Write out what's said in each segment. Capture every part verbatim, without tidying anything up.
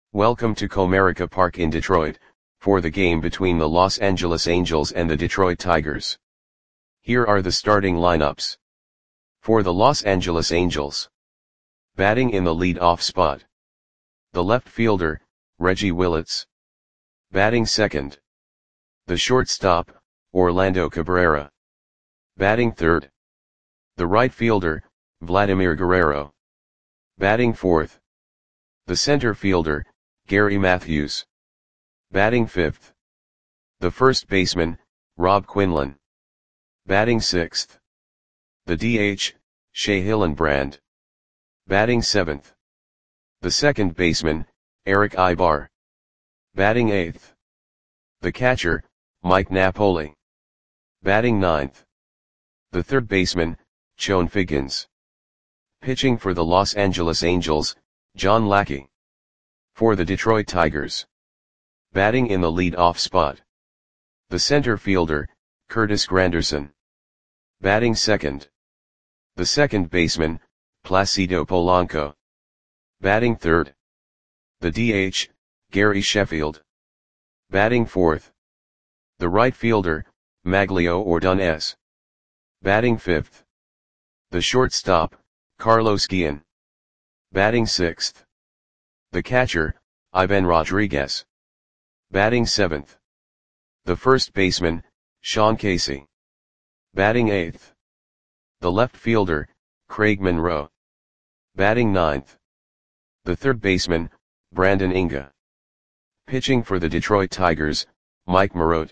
Welcome to Comerica Park in Detroit, for the game between the Los Angeles Angels and the Detroit Tigers. Here are the starting lineups. For the Los Angeles Angels. Batting in the lead-off spot. The left fielder, Reggie Willits. Batting second. The shortstop, Orlando Cabrera. Batting third. The right fielder, Vladimir Guerrero. Batting fourth. The center fielder, Gary Matthews. Batting fifth. The first baseman, Rob Quinlan. Batting sixth. The D H, Shea Hillenbrand. Batting seventh. The second baseman, Eric Aybar. Batting eighth. The catcher, Mike Napoli. Batting ninth. The third baseman, Chone Figgins. Pitching for the Los Angeles Angels, John Lackey. For the Detroit Tigers. Batting in the lead-off spot. The center fielder, Curtis Granderson. Batting second. The second baseman, Placido Polanco. Batting third. The D H, Gary Sheffield. Batting fourth. The right fielder, Maglio Ordonez. Batting fifth. The shortstop, Carlos Guillen. Batting sixth. The catcher, Ivan Rodriguez. Batting seventh. The first baseman, Sean Casey. Batting eighth. The left fielder, Craig Monroe. Batting ninth. The third baseman, Brandon Inga. Pitching for the Detroit Tigers, Mike Marotte.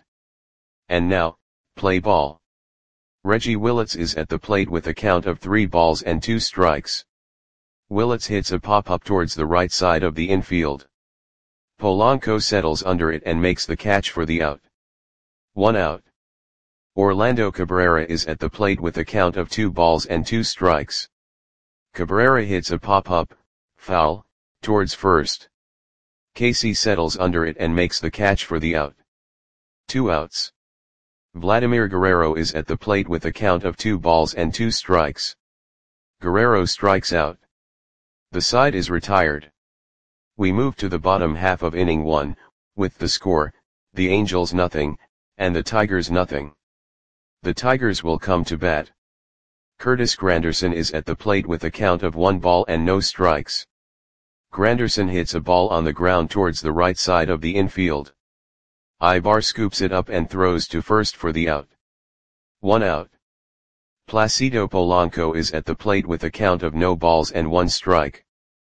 And now, play ball. Reggie Willits is at the plate with a count of three balls and two strikes. Willits hits a pop-up towards the right side of the infield. Polanco settles under it and makes the catch for the out. One out. Orlando Cabrera is at the plate with a count of two balls and two strikes. Cabrera hits a pop-up, foul, towards first. Casey settles under it and makes the catch for the out. Two outs. Vladimir Guerrero is at the plate with a count of two balls and two strikes. Guerrero strikes out. The side is retired. We move to the bottom half of inning one, with the score, the Angels nothing, and the Tigers nothing. The Tigers will come to bat. Curtis Granderson is at the plate with a count of one ball and no strikes. Granderson hits a ball on the ground towards the right side of the infield. Aybar scoops it up and throws to first for the out. One out. Placido Polanco is at the plate with a count of no balls and one strike.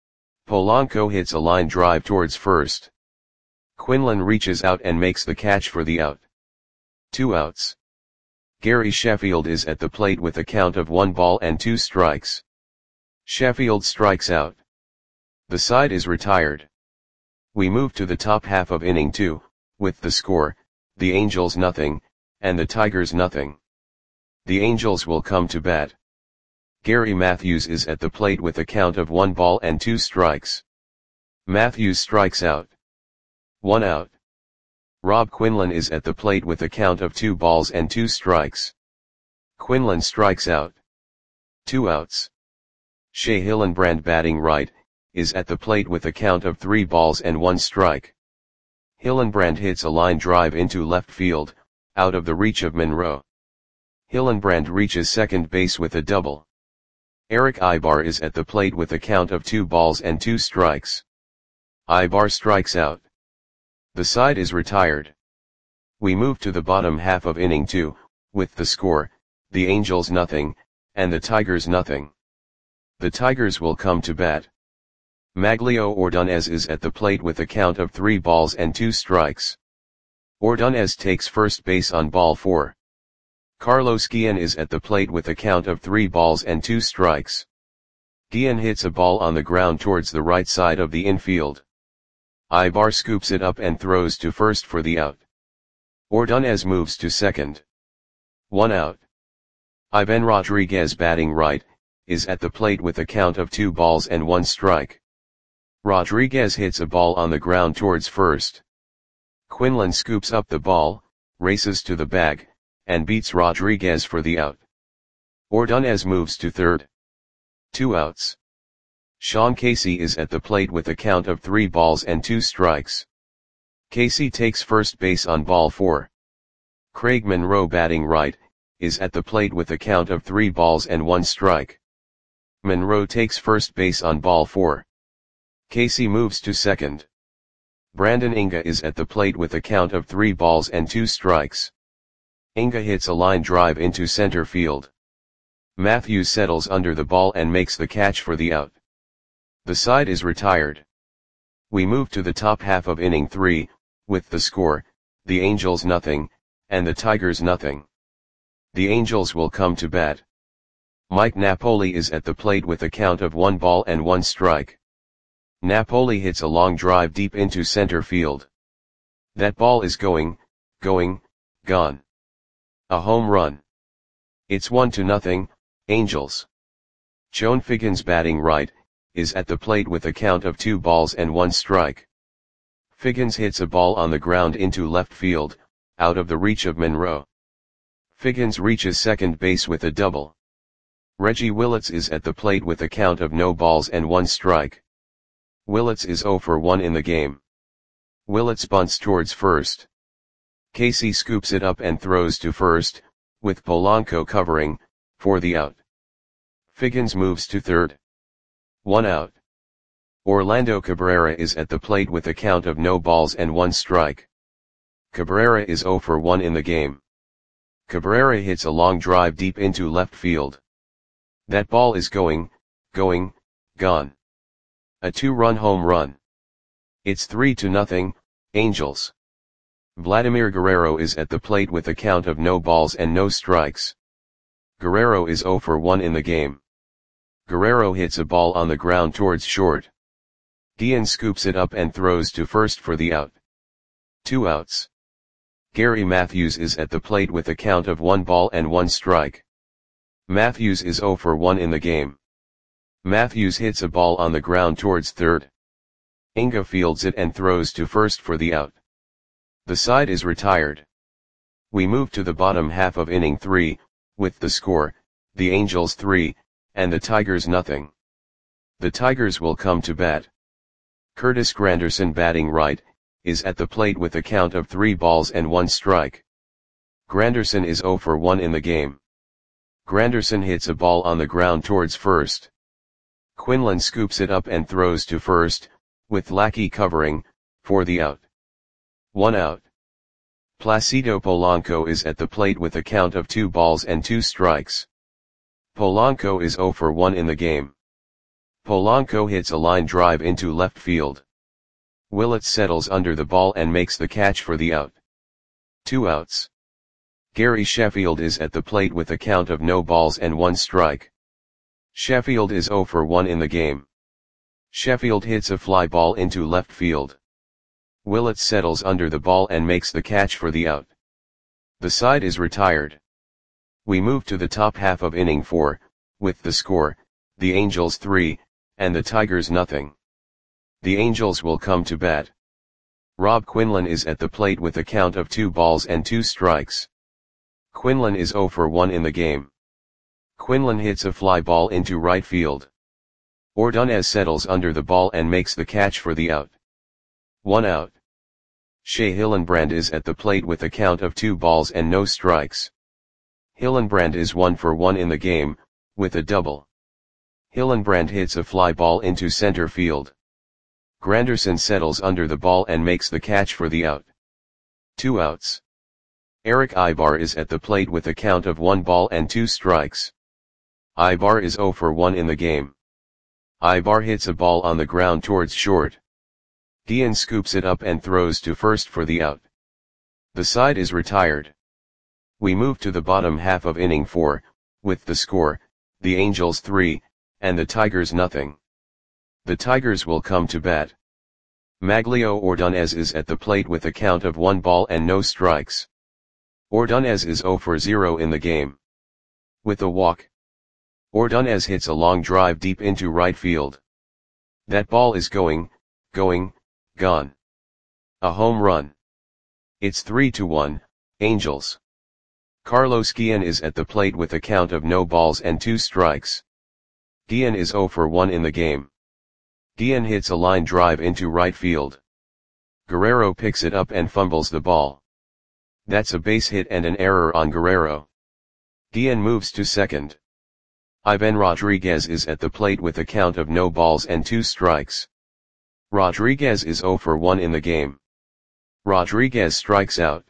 Polanco hits a line drive towards first. Quinlan reaches out and makes the catch for the out. Two outs. Gary Sheffield is at the plate with a count of one ball and two strikes. Sheffield strikes out. The side is retired. We move to the top half of inning two, with the score, the Angels nothing, and the Tigers nothing. The Angels will come to bat. Gary Matthews is at the plate with a count of one ball and two strikes. Matthews strikes out. One out. Rob Quinlan is at the plate with a count of two balls and two strikes. Quinlan strikes out. Two outs. Shea Hillenbrand, batting right, is at the plate with a count of three balls and one strike. Hillenbrand hits a line drive into left field, out of the reach of Monroe. Hillenbrand reaches second base with a double. Eric Aybar is at the plate with a count of two balls and two strikes. Aybar strikes out. The side is retired. We move to the bottom half of inning two, with the score, the Angels nothing, and the Tigers nothing. The Tigers will come to bat. Maglio Ordonez is at the plate with a count of three balls and two strikes. Ordonez takes first base on ball four. Carlos Guillen is at the plate with a count of three balls and two strikes. Guillen hits a ball on the ground towards the right side of the infield. Aybar scoops it up and throws to first for the out. Ordonez moves to second. One out. Ivan Rodriguez, batting right, is at the plate with a count of two balls and one strike. Rodriguez hits a ball on the ground towards first. Quinlan scoops up the ball, races to the bag, and beats Rodriguez for the out. Ordonez moves to third. Two outs. Sean Casey is at the plate with a count of three balls and two strikes. Casey takes first base on ball four. Craig Monroe, batting right, is at the plate with a count of three balls and one strike. Monroe takes first base on ball four. Casey moves to second. Brandon Inga is at the plate with a count of three balls and two strikes. Inga hits a line drive into center field. Matthews settles under the ball and makes the catch for the out. The side is retired. We move to the top half of inning three, with the score, the Angels nothing, and the Tigers nothing. The Angels will come to bat. Mike Napoli is at the plate with a count of one ball and one strike. Napoli hits a long drive deep into center field. That ball is going, going, gone. A home run. It's one to nothing, Angels. Chone Figgins, batting right, is at the plate with a count of two balls and one strike. Figgins hits a ball on the ground into left field, out of the reach of Monroe. Figgins reaches second base with a double. Reggie Willits is at the plate with a count of no balls and one strike. Willits is oh for one in the game. Willits bunts towards first. Casey scoops it up and throws to first, with Polanco covering, for the out. Figgins moves to third. One out. Orlando Cabrera is at the plate with a count of no balls and one strike. Cabrera is oh for one in the game. Cabrera hits a long drive deep into left field. That ball is going, going, gone. A two-run home run. It's three to nothing, Angels. Vladimir Guerrero is at the plate with a count of no balls and no strikes. Guerrero is oh for one in the game. Guerrero hits a ball on the ground towards short. Guillen scoops it up and throws to first for the out. Two outs. Gary Matthews is at the plate with a count of one ball and one strike. Matthews is oh for one in the game. Matthews hits a ball on the ground towards third. Inga fields it and throws to first for the out. The side is retired. We move to the bottom half of inning three, with the score, the Angels three, and the Tigers nothing. The Tigers will come to bat. Curtis Granderson, batting right, is at the plate with a count of three balls and one strike. Granderson is oh for one in the game. Granderson hits a ball on the ground towards first. Quinlan scoops it up and throws to first, with Lackey covering, for the out. One out. Placido Polanco is at the plate with a count of two balls and two strikes. Polanco is oh for one in the game. Polanco hits a line drive into left field. Willits settles under the ball and makes the catch for the out. Two outs. Gary Sheffield is at the plate with a count of no balls and one strike. Sheffield is oh for one in the game. Sheffield hits a fly ball into left field. Willits settles under the ball and makes the catch for the out. The side is retired. We move to the top half of inning four, with the score, the Angels three, and the Tigers nothing. The Angels will come to bat. Rob Quinlan is at the plate with a count of two balls and two strikes. Quinlan is oh for one in the game. Quinlan hits a fly ball into right field. Ordonez settles under the ball and makes the catch for the out. One out. Shea Hillenbrand is at the plate with a count of two balls and no strikes. Hillenbrand is one for one in the game, with a double. Hillenbrand hits a fly ball into center field. Granderson settles under the ball and makes the catch for the out. Two outs. Eric Ibar is at the plate with a count of one ball and two strikes. Ibar is oh for one in the game. Ibar hits a ball on the ground towards short. Guillen scoops it up and throws to first for the out. The side is retired. We move to the bottom half of inning four, with the score, the Angels three, and the Tigers nothing. The Tigers will come to bat. Maglio Ordonez is at the plate with a count of one ball and no strikes. Ordonez is oh for zero in the game. With a walk. Ordonez hits a long drive deep into right field. That ball is going, going, gone. A home run. It's three to one, Angels. Carlos Guillen is at the plate with a count of no balls and two strikes. Guillen is oh for one in the game. Guillen hits a line drive into right field. Guerrero picks it up and fumbles the ball. That's a base hit and an error on Guerrero. Guillen moves to second. Ivan Rodriguez is at the plate with a count of no balls and two strikes. Rodriguez is zero for one in the game. Rodriguez strikes out.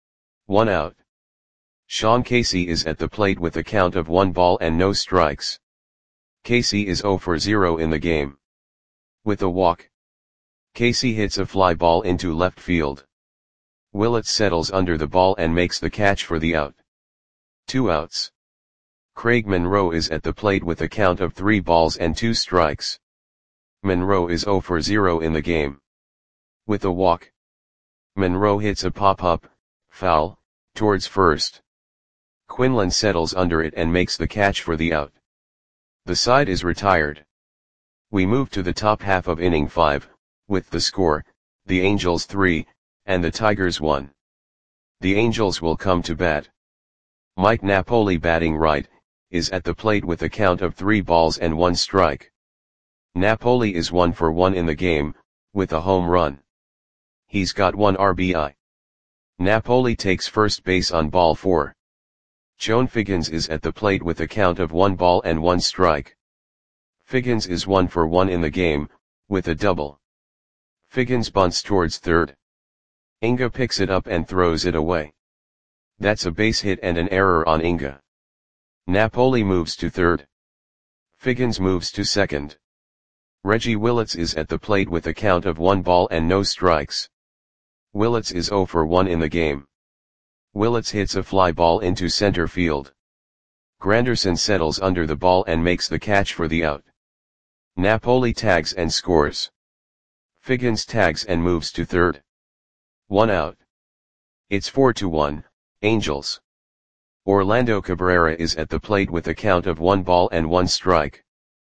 One out. Sean Casey is at the plate with a count of one ball and no strikes. Casey is zero for zero in the game. With a walk, Casey hits a fly ball into left field. Willits settles under the ball and makes the catch for the out. Two outs. Craig Monroe is at the plate with a count of three balls and two strikes. Monroe is zero for zero in the game. With a walk, Monroe hits a pop-up, foul, towards first. Quinlan settles under it and makes the catch for the out. The side is retired. We move to the top half of inning five, with the score, the Angels three, and the Tigers one. The Angels will come to bat. Mike Napoli, batting right, is at the plate with a count of three balls and one strike. Napoli is one for one in the game, with a home run. He's got one R B I. Napoli takes first base on ball four. Joan Figgins is at the plate with a count of one ball and one strike. Figgins is one for one in the game, with a double. Figgins bunts towards third. Inga picks it up and throws it away. That's a base hit and an error on Inga. Napoli moves to third. Figgins moves to second. Reggie Willits is at the plate with a count of one ball and no strikes. Willits is zero for one in the game. Willits hits a fly ball into center field. Granderson settles under the ball and makes the catch for the out. Napoli tags and scores. Figgins tags and moves to third. One out. It's four to one, Angels. Orlando Cabrera is at the plate with a count of one ball and one strike.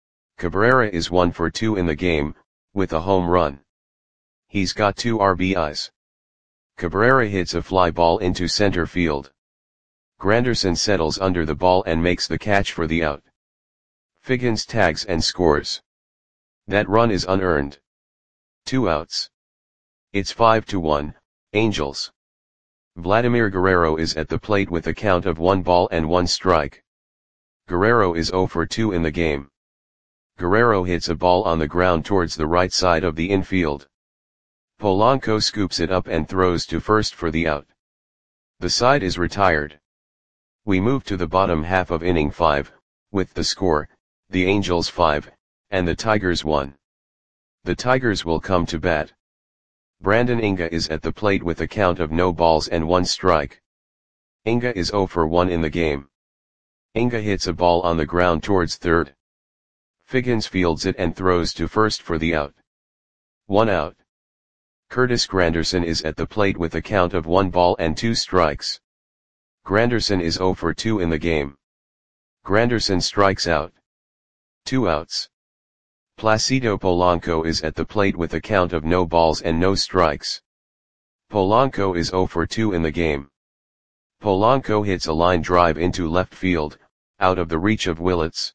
Cabrera is one for two in the game, with a home run. He's got two R B Is. Cabrera hits a fly ball into center field. Granderson settles under the ball and makes the catch for the out. Figgins tags and scores. That run is unearned. Two outs. It's five to one, Angels. Vladimir Guerrero is at the plate with a count of one ball and one strike. Guerrero is zero for two in the game. Guerrero hits a ball on the ground towards the right side of the infield. Polanco scoops it up and throws to first for the out. The side is retired. We move to the bottom half of inning five, with the score, the Angels five, and the Tigers one. The Tigers will come to bat. Brandon Inga is at the plate with a count of no balls and one strike. Inga is zero for one in the game. Inga hits a ball on the ground towards third. Figgins fields it and throws to first for the out. One out. Curtis Granderson is at the plate with a count of one ball and two strikes. Granderson is zero for two in the game. Granderson strikes out. Two outs. Placido Polanco is at the plate with a count of no balls and no strikes. Polanco is zero for two in the game. Polanco hits a line drive into left field, out of the reach of Willits.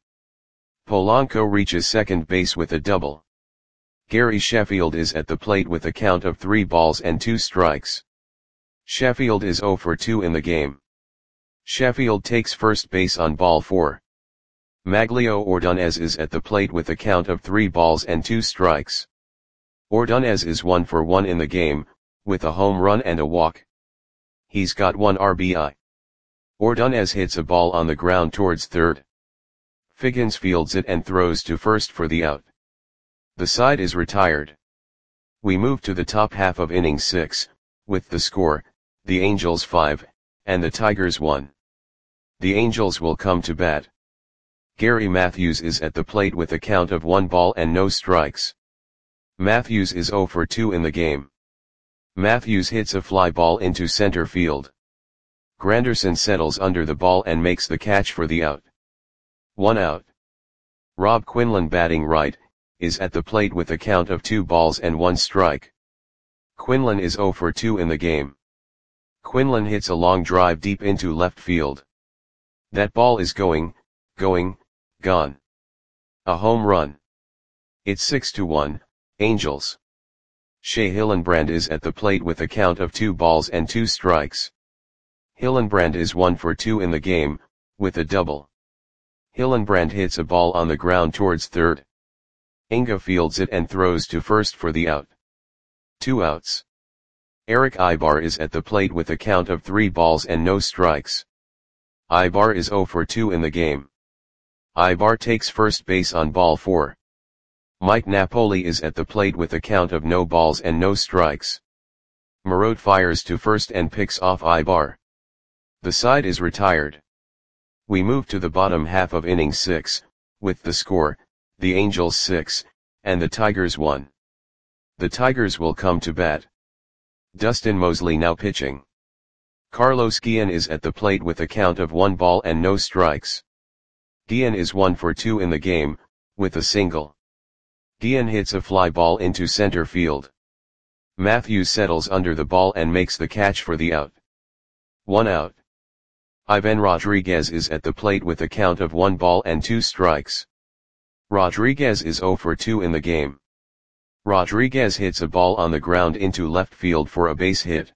Polanco reaches second base with a double. Gary Sheffield is at the plate with a count of three balls and two strikes. Sheffield is zero for two in the game. Sheffield takes first base on ball four. Maglio Ordonez is at the plate with a count of three balls and two strikes. Ordonez is one for one in the game, with a home run and a walk. He's got one R B I. Ordonez hits a ball on the ground towards third. Figgins fields it and throws to first for the out. The side is retired. We move to the top half of inning six, with the score, the Angels five, and the Tigers one. The Angels will come to bat. Gary Matthews is at the plate with a count of one ball and no strikes. Matthews is zero for two in the game. Matthews hits a fly ball into center field. Granderson settles under the ball and makes the catch for the out. One out. Rob Quinlan, batting right, is at the plate with a count of two balls and one strike. Quinlan is zero for two in the game. Quinlan hits a long drive deep into left field. That ball is going, going, gone. A home run. It's six to one, Angels. Shea Hillenbrand is at the plate with a count of two balls and two strikes. Hillenbrand is one for two in the game, with a double. Hillenbrand hits a ball on the ground towards third. Inga fields it and throws to first for the out. Two outs. Eric Ibar is at the plate with a count of three balls and no strikes. Ibar is zero for two in the game. Ibar takes first base on ball four. Mike Napoli is at the plate with a count of no balls and no strikes. Marode fires to first and picks off Ibar. The side is retired. We move to the bottom half of inning six, with the score, the Angels six, and the Tigers one. The Tigers will come to bat. Dustin Mosley now pitching. Carlos Guillen is at the plate with a count of one ball and no strikes. Guillen is one for two in the game, with a single. Guillen hits a fly ball into center field. Matthews settles under the ball and makes the catch for the out. One out. Ivan Rodriguez is at the plate with a count of one ball and two strikes. Rodriguez is zero for two in the game. Rodriguez hits a ball on the ground into left field for a base hit.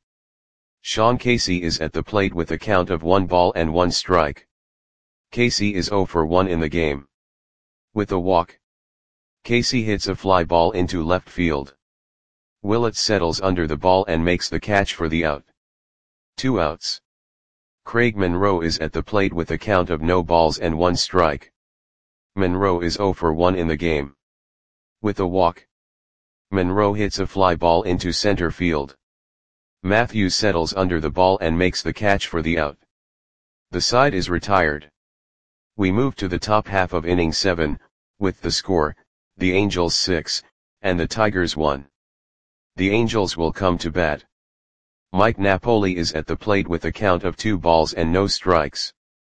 Sean Casey is at the plate with a count of one ball and one strike. Casey is zero for one in the game. With a walk. Casey hits a fly ball into left field. Willett settles under the ball and makes the catch for the out. Two outs. Craig Monroe is at the plate with a count of no balls and one strike. Monroe is zero for one in the game. With a walk. Monroe hits a fly ball into center field. Matthews settles under the ball and makes the catch for the out. The side is retired. We move to the top half of inning seven, with the score, the Angels six, and the Tigers one. The Angels will come to bat. Mike Napoli is at the plate with a count of two balls and no strikes.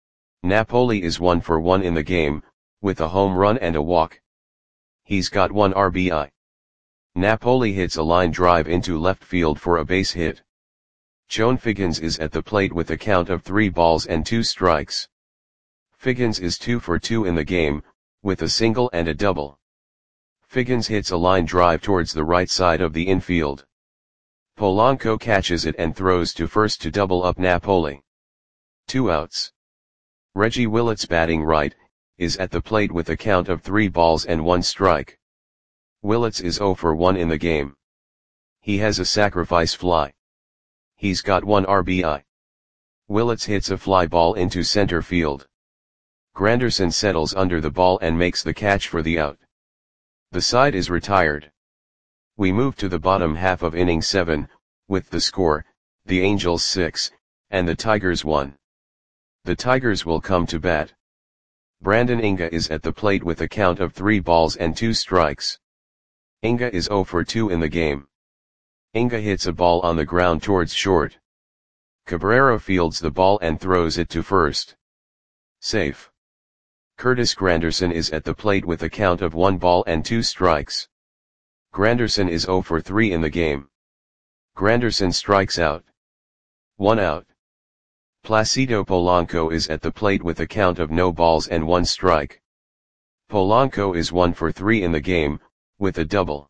Napoli is one for one in the game, with a home run and a walk. He's got one R B I. Napoli hits a line drive into left field for a base hit. Joan Figgins is at the plate with a count of three balls and two strikes. Figgins is two for two in the game, with a single and a double. Figgins hits a line drive towards the right side of the infield. Polanco catches it and throws to first to double up Napoli. Two outs. Reggie Willits, batting right, is at the plate with a count of three balls and one strike. Willits is zero for one in the game. He has a sacrifice fly. He's got one R B I. Willits hits a fly ball into center field. Granderson settles under the ball and makes the catch for the out. The side is retired. We move to the bottom half of inning seven, with the score, the Angels six, and the Tigers one. The Tigers will come to bat. Brandon Inga is at the plate with a count of three balls and two strikes. Inga is zero for two in the game. Inga hits a ball on the ground towards short. Cabrera fields the ball and throws it to first. Safe. Curtis Granderson is at the plate with a count of one ball and two strikes. Granderson is zero for three in the game. Granderson strikes out. One out. Placido Polanco is at the plate with a count of no balls and one strike. Polanco is one for three in the game, with a double.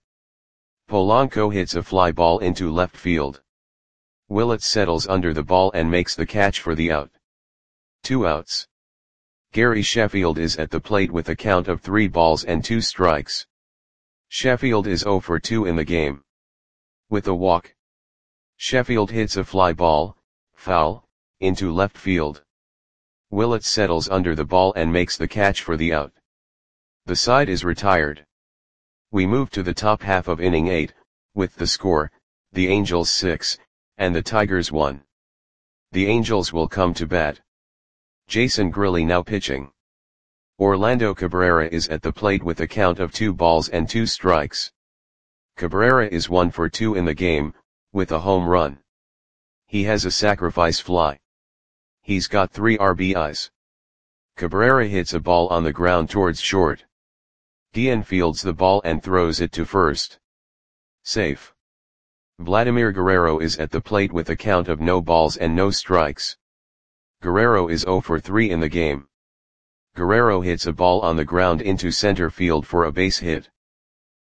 Polanco hits a fly ball into left field. Willett settles under the ball and makes the catch for the out. Two outs. Gary Sheffield is at the plate with a count of three balls and two strikes. Sheffield is zero for two in the game. With a walk. Sheffield hits a fly ball, foul, into left field. Willett settles under the ball and makes the catch for the out. The side is retired. We move to the top half of inning eight, with the score, the Angels six, and the Tigers one. The Angels will come to bat. Jason Grilli now pitching. Orlando Cabrera is at the plate with a count of two balls and two strikes. Cabrera is one for two in the game, with a home run. He has a sacrifice fly. He's got three R B Is. Cabrera hits a ball on the ground towards short. Guillen fields the ball and throws it to first. Safe. Vladimir Guerrero is at the plate with a count of no balls and no strikes. Guerrero is zero for three in the game. Guerrero hits a ball on the ground into center field for a base hit.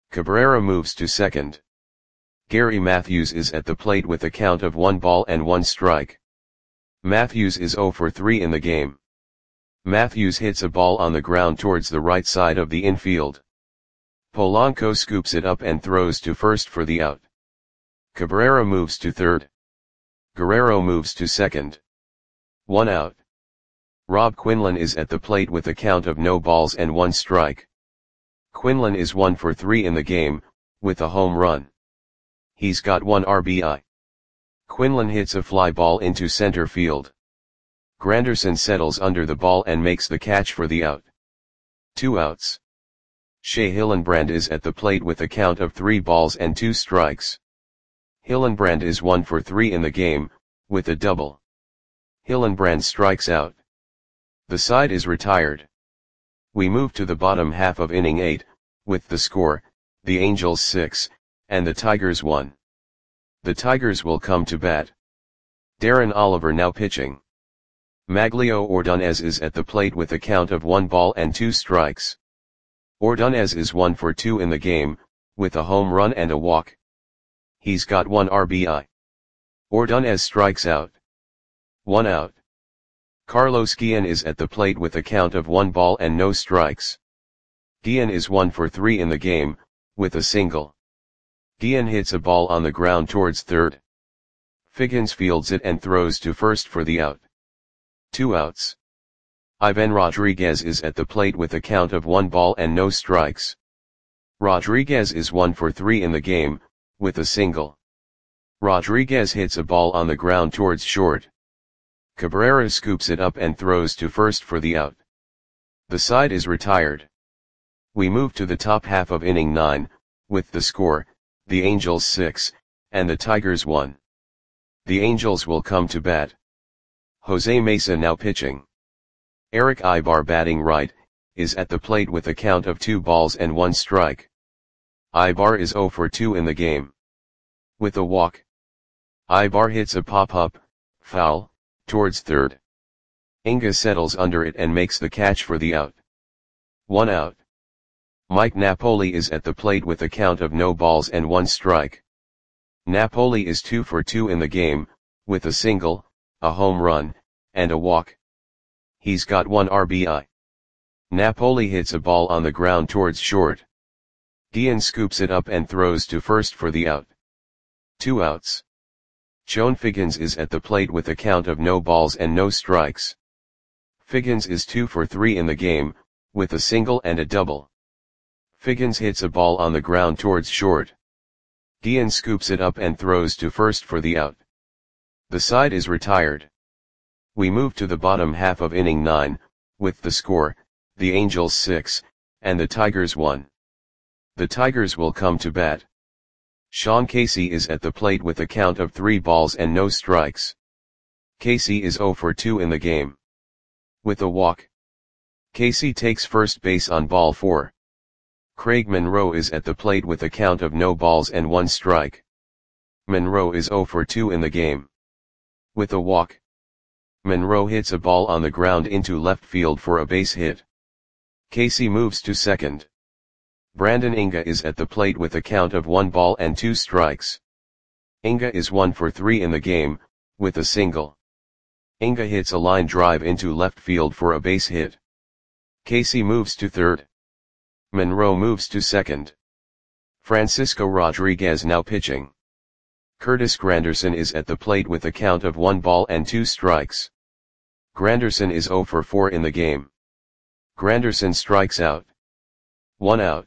Cabrera moves to second. Gary Matthews is at the plate with a count of one ball and one strike. Matthews is zero for three in the game. Matthews hits a ball on the ground towards the right side of the infield. Polanco scoops it up and throws to first for the out. Cabrera moves to third. Guerrero moves to second. One out. Rob Quinlan is at the plate with a count of no balls and one strike. Quinlan is one for three in the game, with a home run. He's got one R B I. Quinlan hits a fly ball into center field. Granderson settles under the ball and makes the catch for the out. Two outs. Shea Hillenbrand is at the plate with a count of three balls and two strikes. Hillenbrand is one for three in the game, with a double. Hillenbrand strikes out. The side is retired. We move to the bottom half of inning eight, with the score, the Angels six, and the Tigers one. The Tigers will come to bat. Darren Oliver now pitching. Maglio Ordonez is at the plate with a count of one ball and two strikes. Ordonez is one for two in the game, with a home run and a walk. He's got one R B I. Ordonez strikes out. One out. Carlos Guillen is at the plate with a count of one ball and no strikes. Guillen is one for three in the game, with a single. Guillen hits a ball on the ground towards third. Figgins fields it and throws to first for the out. Two outs. Ivan Rodriguez is at the plate with a count of one ball and no strikes. Rodriguez is one for three in the game, with a single. Rodriguez hits a ball on the ground towards short. Cabrera scoops it up and throws to first for the out. The side is retired. We move to the top half of inning nine, with the score, the Angels six, and the Tigers one. The Angels will come to bat. Jose Mesa now pitching. Eric Ibar batting right, is at the plate with a count of two balls and one strike. Ibar is zero for two in the game. With a walk. Ibar hits a pop-up, foul, towards third. Inga settles under it and makes the catch for the out. One out. Mike Napoli is at the plate with a count of no balls and one strike. Napoli is two for two in the game, with a single, a home run, and a walk. He's got one R B I. Napoli hits a ball on the ground towards short. Guillen scoops it up and throws to first for the out. Two outs. Chone Figgins is at the plate with a count of no balls and no strikes. Figgins is two for three in the game, with a single and a double. Figgins hits a ball on the ground towards short. Guillen scoops it up and throws to first for the out. The side is retired. We move to the bottom half of inning nine, with the score, the Angels six, and the Tigers one. The Tigers will come to bat. Sean Casey is at the plate with a count of three balls and no strikes. Casey is zero for two in the game. With a walk. Casey takes first base on ball four. Craig Monroe is at the plate with a count of no balls and one strike. Monroe is zero for two in the game. With a walk. Monroe hits a ball on the ground into left field for a base hit. Casey moves to second. Brandon Inga is at the plate with a count of one ball and two strikes. Inga is one for three in the game, with a single. Inga hits a line drive into left field for a base hit. Casey moves to third. Monroe moves to second. Francisco Rodriguez now pitching. Curtis Granderson is at the plate with a count of one ball and two strikes. Granderson is zero for four in the game. Granderson strikes out. One out.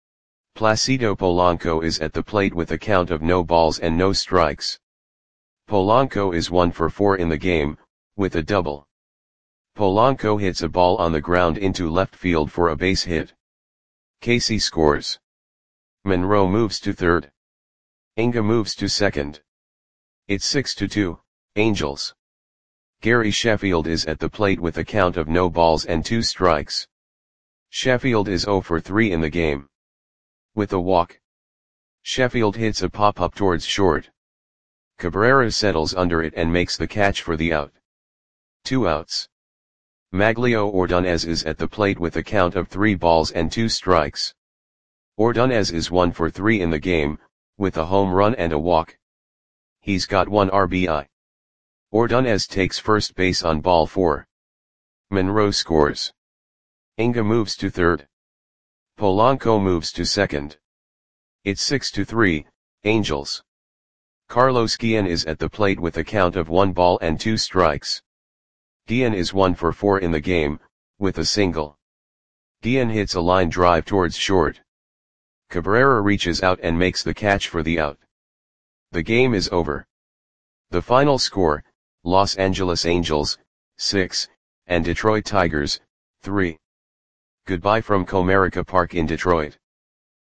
Placido Polanco is at the plate with a count of no balls and no strikes. Polanco is one for four in the game, with a double. Polanco hits a ball on the ground into left field for a base hit. Casey scores. Monroe moves to third. Inga moves to second. It's six to two, Angels. Gary Sheffield is at the plate with a count of no balls and two strikes. Sheffield is zero for three in the game. With a walk. Sheffield hits a pop-up towards short. Cabrera settles under it and makes the catch for the out. Two outs. Maglio Ordonez is at the plate with a count of three balls and two strikes. Ordonez is one for three in the game, with a home run and a walk. He's got one R B I. Ordonez takes first base on ball four. Monroe scores. Inga moves to third. Polanco moves to second. It's six to three, Angels. Carlos Guillen is at the plate with a count of one ball and two strikes. Guillen is one for four in the game, with a single. Guillen hits a line drive towards short. Cabrera reaches out and makes the catch for the out. The game is over. The final score, Los Angeles Angels, six, and Detroit Tigers, three. Goodbye from Comerica Park in Detroit.